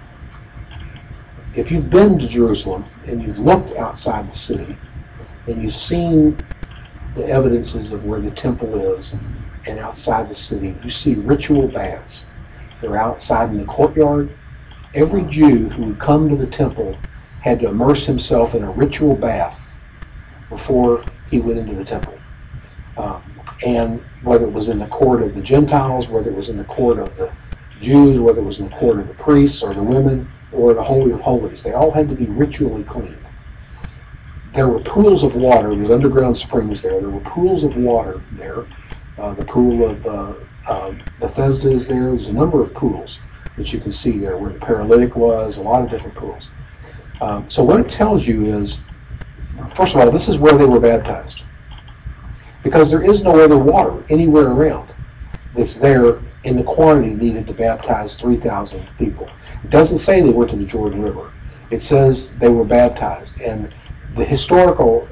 S1: If you've been to Jerusalem and you've looked outside the city and you've seen the evidences of where the temple is and outside the city, you see ritual baths. They're outside in the courtyard. Every Jew who would come to the temple had to immerse himself in a ritual bath before he went into the temple. And whether it was in the court of the Gentiles, whether it was in the court of the Jews, whether it was in the court of the priests or the women, or the Holy of Holies, they all had to be ritually cleaned. There were pools of water. There was underground springs there. There were pools of water there. The pool of Bethesda is there. There's a number of pools that you can see there where the paralytic was, a lot of different pools. So what it tells you is, first of all, this is where they were baptized. Because there is no other water anywhere around that's there in the quantity needed to baptize 3,000 people. It doesn't say they went to the Jordan River. It says they were baptized. And the historical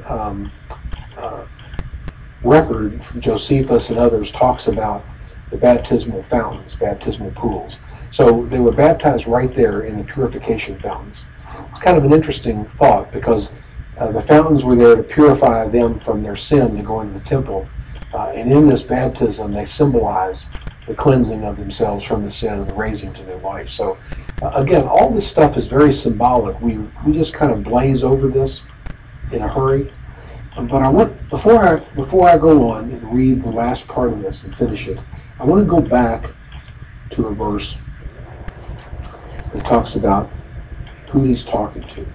S1: record from Josephus and others talks about the baptismal fountains, baptismal pools. So they were baptized right there in the purification fountains. It's kind of an interesting thought because the fountains were there to purify them from their sin to go into the temple. And in this baptism, they symbolize the cleansing of themselves from the sin and the raising to new life. So again, all this stuff is very symbolic. We just kind of blaze over this in a hurry. But I want, before I go on and read the last part of this and finish it, I want to go back to a verse that talks about who he's talking to.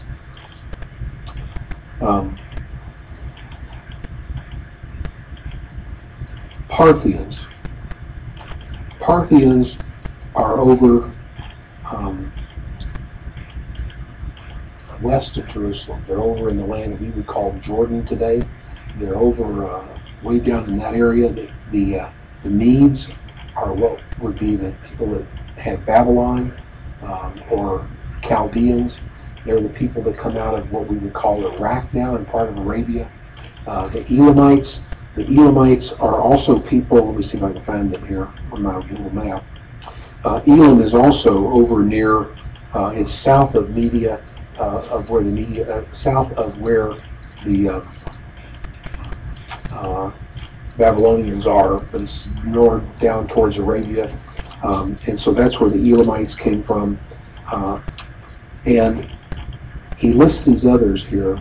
S1: Parthians. Parthians are over west of Jerusalem. They're over in the land we would call Jordan today. They're over way down in that area. The Medes are what would be the people that had Babylon or Chaldeans. They're the people that come out of what we would call Iraq now and part of Arabia. The Elamites are also people, let me see if I can find them here on my Google map. Elam is also over near, it's south of Media, south of where the Babylonians are, but it's north down towards Arabia. And so that's where the Elamites came from. And he lists these others here.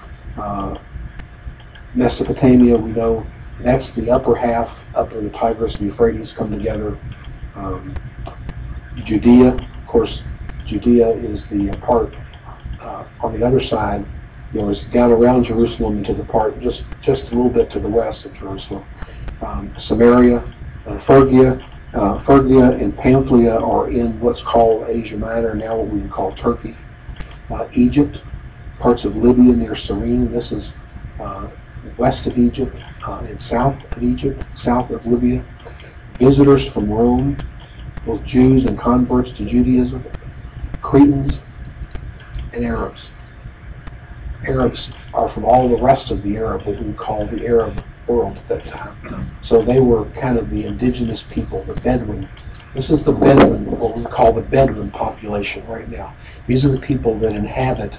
S1: Mesopotamia, we know that's the upper half, up where the Tigris and Euphrates come together. Judea, of course, Judea is the part on the other side, is down around Jerusalem and to the part just a little bit to the west of Jerusalem. Samaria, Phrygia and Pamphylia are in what's called Asia Minor, now what we would call Turkey. Egypt, parts of Libya near Cyrene. This is west of Egypt and south of Egypt, south of Libya. Visitors from Rome, both Jews and converts to Judaism. Cretans and Arabs. Arabs are from all the rest of the Arab, what we would call the Arab world at that time. So they were kind of the indigenous people, the Bedouin. This is the Bedouin, what we call the Bedouin population right now. These are the people that inhabit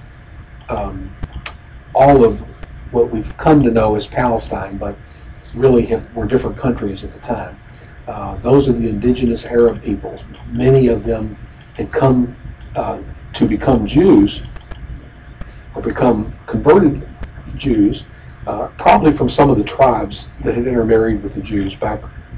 S1: all of what we've come to know as Palestine, but really were different countries at the time. Those are the indigenous Arab peoples. Many of them had come to become Jews or become converted Jews, probably from some of the tribes that had intermarried with the Jews back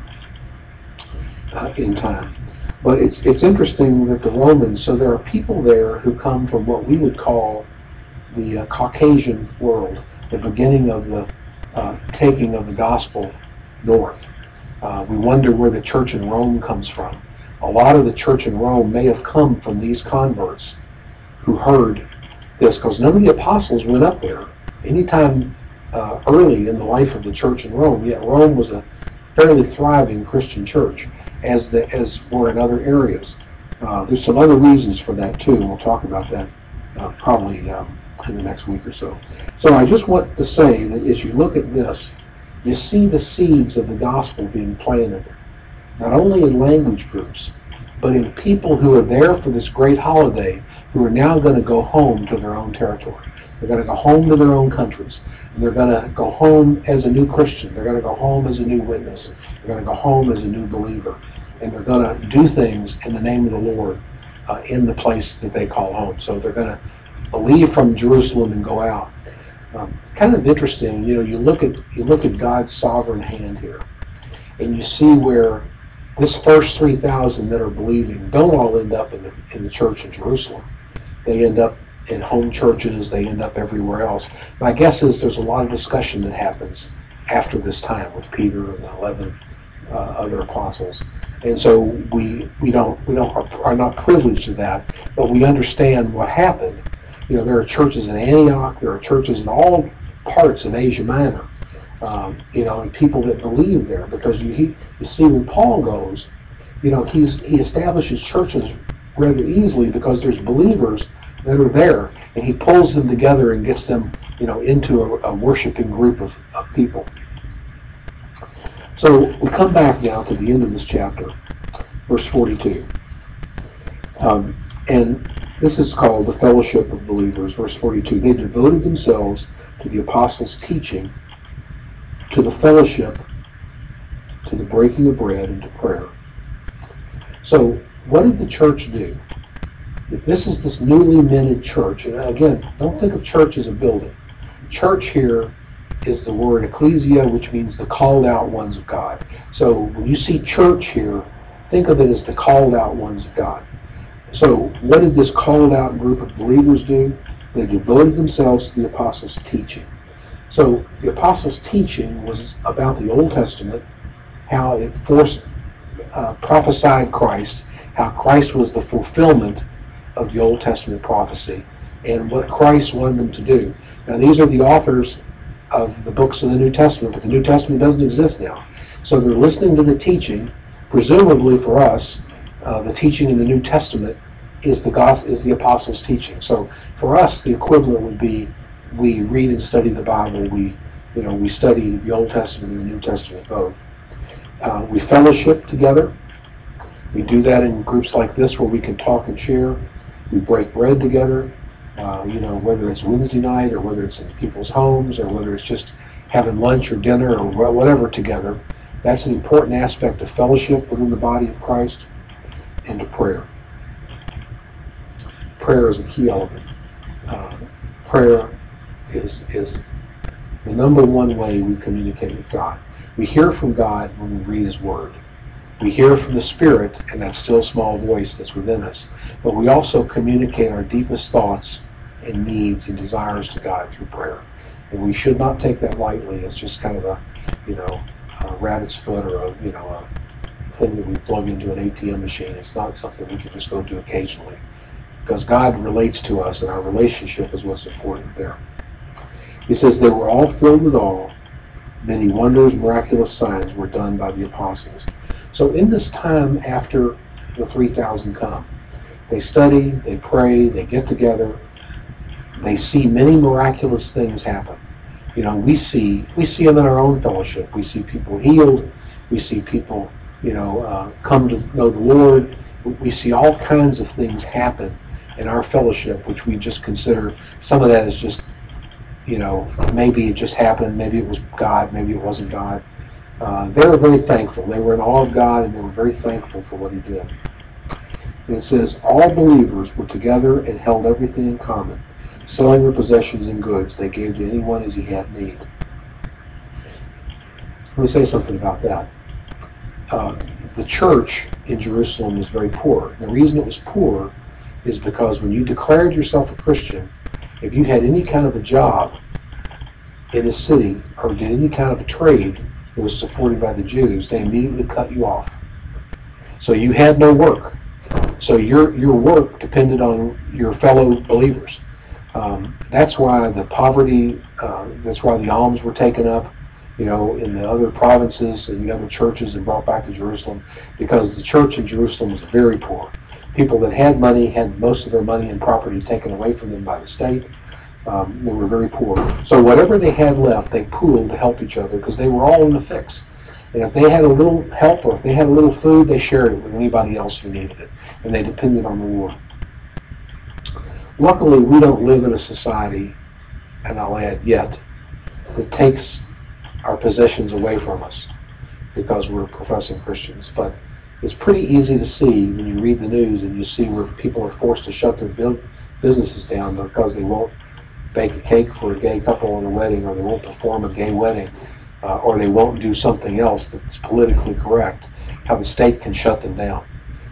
S1: in time. But it's interesting that the Romans, so there are people there who come from what we would call the Caucasian world, the beginning of the taking of the gospel north. We wonder where the church in Rome comes from. A lot of the church in Rome may have come from these converts who heard this, because none of the apostles went up there anytime early in the life of the church in Rome, yet Rome was a fairly thriving Christian church, as were in other areas. There's some other reasons for that too, and we'll talk about that probably in the next week or so. So I just want to say that as you look at this, you see the seeds of the gospel being planted, not only in language groups, but in people who are there for this great holiday, who are now going to go home to their own territory. They're going to go home to their own countries. And they're going to go home as a new Christian. They're going to go home as a new witness. They're going to go home as a new believer. And they're going to do things in the name of the Lord in the place that they call home. So they're going to leave from Jerusalem and go out. Kind of interesting, you look at God's sovereign hand here, and you see where this first 3,000 that are believing don't all end up in the church in Jerusalem. They end up in home churches. They end up everywhere else. My guess is there's a lot of discussion that happens after this time with Peter and the 11 other apostles, and so we are not privileged to that, but we understand what happened. There are churches in Antioch. There are churches in all parts of Asia Minor. And people that believe there, because you see when Paul goes, he establishes churches rather easily because there's believers that are there, and he pulls them together and gets them, into a worshiping group of people. So we come back now to the end of this chapter, verse 42, and this is called the fellowship of believers. Verse 42: they devoted themselves to the apostles' teaching, to the fellowship, to the breaking of bread, and to prayer. So what did the church do? If this is this newly minted church, and again, don't think of church as a building. Church here is the word ecclesia, which means the called out ones of God. So when you see church here, think of it as the called out ones of God. So what did this called out group of believers do? They devoted themselves to the apostles' teaching. So the apostles' teaching was about the Old Testament, how it prophesied Christ, how Christ was the fulfillment of the Old Testament prophecy, and what Christ wanted them to do. Now these are the authors of the books of the New Testament, but the New Testament doesn't exist now. So they're listening to the teaching. Presumably for us, the teaching in the New Testament is the apostles' teaching. So for us, the equivalent would be we read and study the Bible. We study the Old Testament and the New Testament both. We fellowship together. We do that in groups like this where we can talk and share. We break bread together. Whether it's Wednesday night or whether it's in people's homes or whether it's just having lunch or dinner or whatever together. That's an important aspect of fellowship within the body of Christ. And to prayer. Prayer is a key element. Prayer is the number one way we communicate with God. We hear from God when we read His Word. We hear from the Spirit and that still small voice that's within us. But we also communicate our deepest thoughts and needs and desires to God through prayer. And we should not take that lightly as just kind of a rabbit's foot or a thing that we plug into an ATM machine. It's not something we can just go do occasionally, because God relates to us, and our relationship is what's important there. He says they were all filled with awe. Many wonders, miraculous signs were done by the apostles. So in this time after the 3,000 come, they study, they pray, they get together, they see many miraculous things happen. We see them in our own fellowship. We see people healed. We see people, come to know the Lord. We see all kinds of things happen in our fellowship, which we just consider, some of that is just, maybe it just happened, maybe it was God, maybe it wasn't God. They were very thankful. They were in awe of God, and they were very thankful for what He did. And it says, all believers were together and held everything in common. Selling their possessions and goods, they gave to anyone as he had need. Let me say something about that. The church in Jerusalem was very poor. The reason it was poor is because when you declared yourself a Christian, if you had any kind of a job in the city or did any kind of a trade that was supported by the Jews, they immediately cut you off. So you had no work. So your work depended on your fellow believers. That's why the poverty, that's why the alms were taken up, in the other provinces and the other churches and brought back to Jerusalem, because the church in Jerusalem was very poor. People that had money had most of their money and property taken away from them by the state. They were very poor. So whatever they had left, they pooled to help each other, because they were all in the fix. And if they had a little help or if they had a little food, they shared it with anybody else who needed it. And they depended on the Lord. Luckily, we don't live in a society, and I'll add yet, that takes our possessions away from us because we're professing Christians. But it's pretty easy to see when you read the news and you see where people are forced to shut their businesses down because they won't bake a cake for a gay couple in a wedding, or they won't perform a gay wedding, or they won't do something else that's politically correct, how the state can shut them down.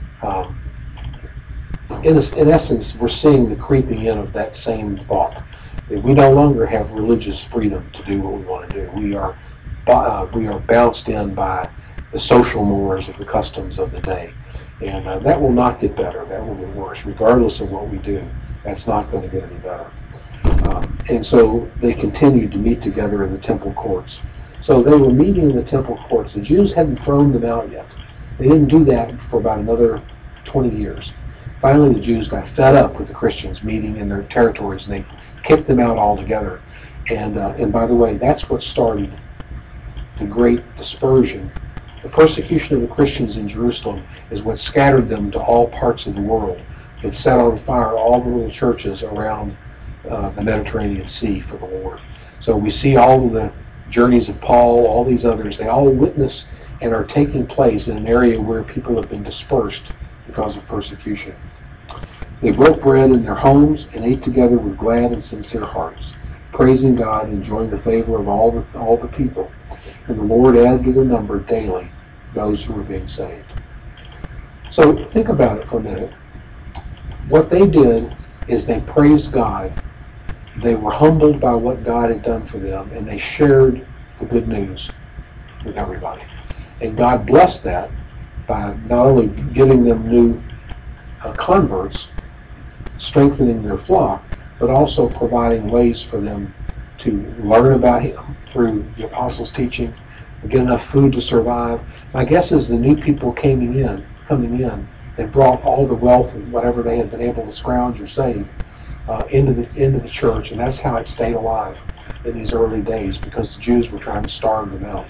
S1: In essence, we're seeing the creeping in of that same thought, that we no longer have religious freedom to do what we want to do. We are bounced in by the social mores of the customs of the day. And that will not get better. That will get worse. Regardless of what we do, that's not going to get any better. And so they continued to meet together in the temple courts. So they were meeting in the temple courts. The Jews hadn't thrown them out yet. They didn't do that for about another 20 years. Finally, the Jews got fed up with the Christians meeting in their territories, and they kicked them out altogether. And by the way, that's what started the great dispersion. The persecution of the Christians in Jerusalem is what scattered them to all parts of the world. It set on fire all the little churches around the Mediterranean Sea for the Lord. So we see all of the journeys of Paul, all these others, they all witness and are taking place in an area where people have been dispersed because of persecution. They broke bread in their homes and ate together with glad and sincere hearts, praising God and enjoying the favor of all the people. And the Lord added to their number daily those who were being saved. So think about it for a minute. What they did is they praised God. They were humbled by what God had done for them, and they shared the good news with everybody. And God blessed that by not only giving them new converts, strengthening their flock, but also providing ways for them to learn about Him through the apostles' teaching, and get enough food to survive. My guess is the new people coming in, they brought all the wealth and whatever they had been able to scrounge or save into the church, and that's how it stayed alive in these early days, because the Jews were trying to starve them out.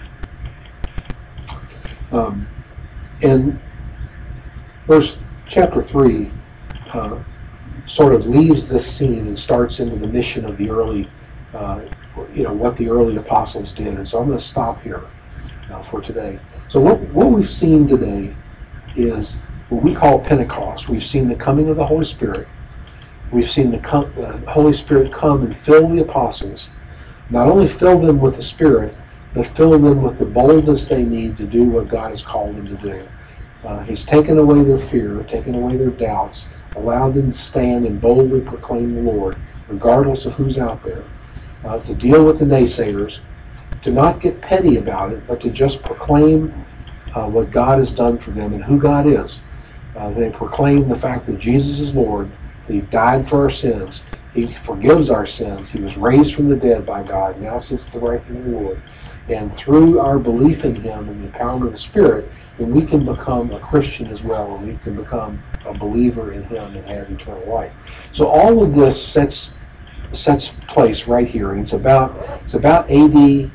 S1: And chapter 3 sort of leaves this scene and starts into the mission of the early, what the early apostles did. And so I'm going to stop here for today. So what we've seen today is what we call Pentecost. We've seen the coming of the Holy Spirit. We've seen the Holy Spirit come and fill the apostles. Not only fill them with the Spirit, but fill them with the boldness they need to do what God has called them to do. He's taken away their fear, taken away their doubts, allowed them to stand and boldly proclaim the Lord regardless of who's out there, to deal with the naysayers, to not get petty about it, but to just proclaim what God has done for them and who God is. They proclaim the fact that Jesus is Lord, that He died for our sins, He forgives our sins, He was raised from the dead by God, now sits at the right hand of the Lord. And through our belief in Him and the empowerment of the Spirit, then we can become a Christian as well, and we can become a believer in Him and have eternal life. So all of this sets place right here, and it's about AD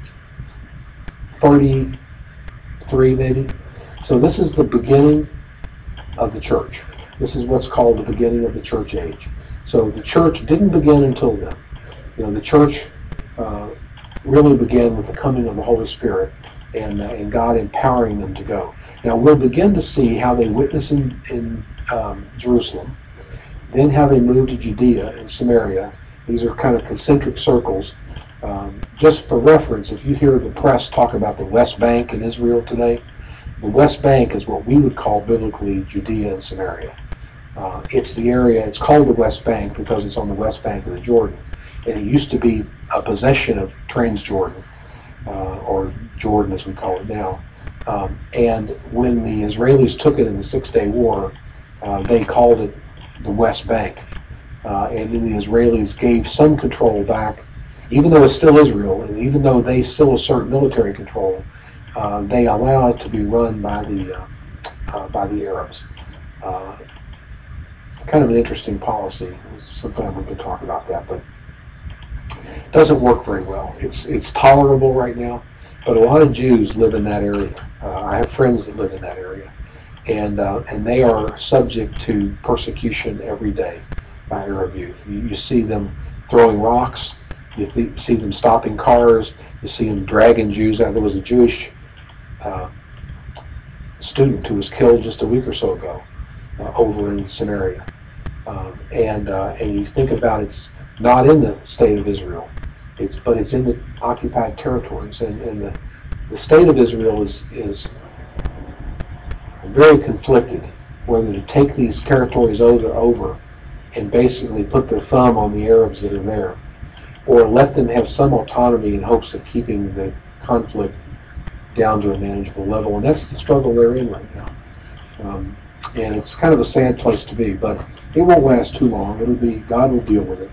S1: 33 maybe. So this is the beginning of the church. This is what's called the beginning of the church age. So the church didn't begin until then. The church really began with the coming of the Holy Spirit and God empowering them to go. Now we'll begin to see how they witness in Jerusalem, then how they moved to Judea and Samaria. These are kind of concentric circles. Just for reference, if you hear the press talk about the West Bank in Israel today, the West Bank is what we would call biblically Judea and Samaria. It's the area, it's called the West Bank because it's on the west bank of the Jordan. And it used to be a possession of Transjordan, or Jordan as we call it now. And when the Israelis took it in the Six-Day War, they called it the West Bank. And then the Israelis gave some control back, even though it's still Israel, and even though they still assert military control, they allow it to be run by the Arabs. Kind of an interesting policy. Sometime we can talk about that, but it doesn't work very well. It's tolerable right now, but a lot of Jews live in that area. I have friends that live in that area, and they are subject to persecution every day by Arab youth. You see them throwing rocks. You see them stopping cars. You see them dragging Jews out. There was a Jewish student who was killed just a week or so ago over in Samaria. And you think about it's not in the state of Israel, but it's in the occupied territories. And the state of Israel is very conflicted whether to take these territories over and basically put their thumb on the Arabs that are there, or let them have some autonomy in hopes of keeping the conflict down to a manageable level. And that's the struggle they're in right now. And it's kind of a sad place to be, but it won't last too long. God will deal with it.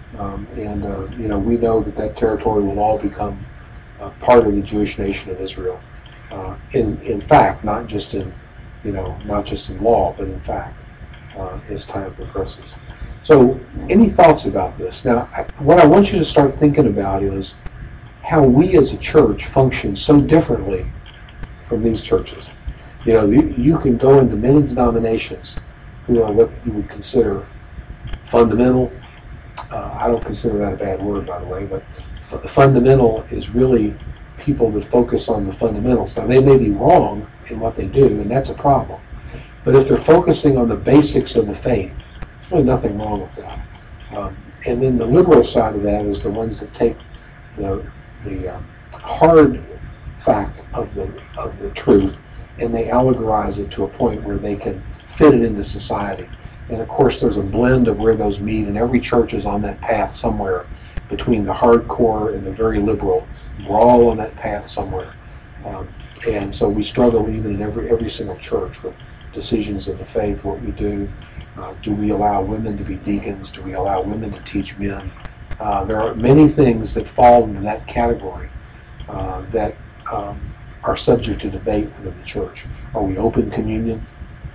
S1: We know that territory will all become part of the Jewish nation of Israel. In fact, not just in law, but in fact, as time progresses. So, any thoughts about this? Now, what I want you to start thinking about is how we as a church function so differently from these churches. You can go into many denominations who are what you would consider fundamental. I don't consider that a bad word, by the way, but the fundamental is really people that focus on the fundamentals. Now, they may be wrong in what they do, and that's a problem. But if they're focusing on the basics of the faith, there's really nothing wrong with that. And then the liberal side of that is the ones that take the hard fact of the truth and they allegorize it to a point where they can fit it into society. And of course there's a blend of where those meet, and every church is on that path somewhere between the hardcore and the very liberal. We're all on that path somewhere. And so we struggle even in every single church with decisions of the faith, what we do. Do we allow women to be deacons? Do we allow women to teach men? There are many things that fall into that category that are subject to debate within the church. Are we open communion?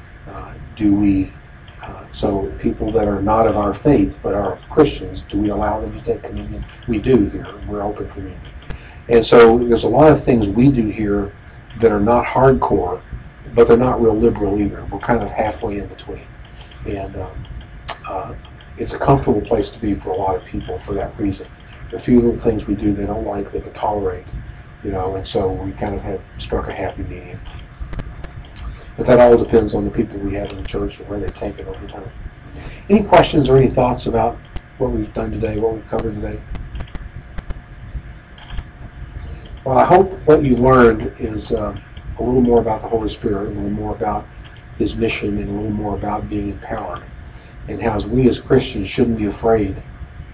S1: So people that are not of our faith but are Christians, do we allow them to take communion? We do here. We're open communion. And so there's a lot of things we do here that are not hardcore, but they're not real liberal either. We're kind of halfway in between. And it's a comfortable place to be for a lot of people for that reason. The few little things we do they don't like, they can tolerate, and so we kind of have struck a happy medium. But that all depends on the people we have in the church and where they take it over time. Any questions or any thoughts about what we've done today, what we've covered today? Well, I hope what you learned is a little more about the Holy Spirit, a little more about His mission, and a little more about being empowered, and how we as Christians shouldn't be afraid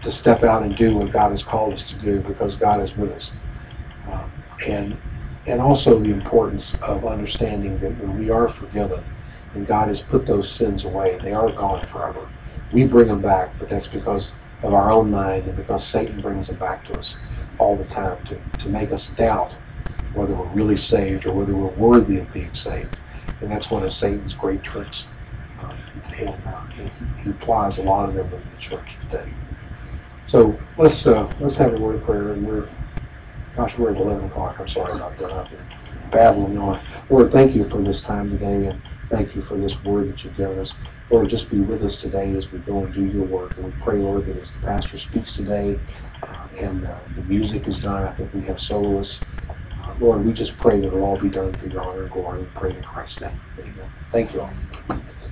S1: to step out and do what God has called us to do because God is with us. Um, and and also the importance of understanding that when we are forgiven and God has put those sins away, they are gone forever. We bring them back, but that's because of our own mind and because Satan brings them back to us all the time to make us doubt whether we're really saved or whether we're worthy of being saved. And that's one of Satan's great tricks. And he applies a lot of them in the church today. So let's have a word of prayer. And we're at 11 o'clock. I'm sorry about that. I've been babbling on. Lord, thank you for this time today, and thank you for this word that you've given us. Lord, just be with us today as we go and do your work. And we pray, Lord, that as the pastor speaks today and the music is done, I think we have soloists. Lord, we just pray that it'll all be done for your honor and glory. We pray in Christ's name. Amen. Thank you all.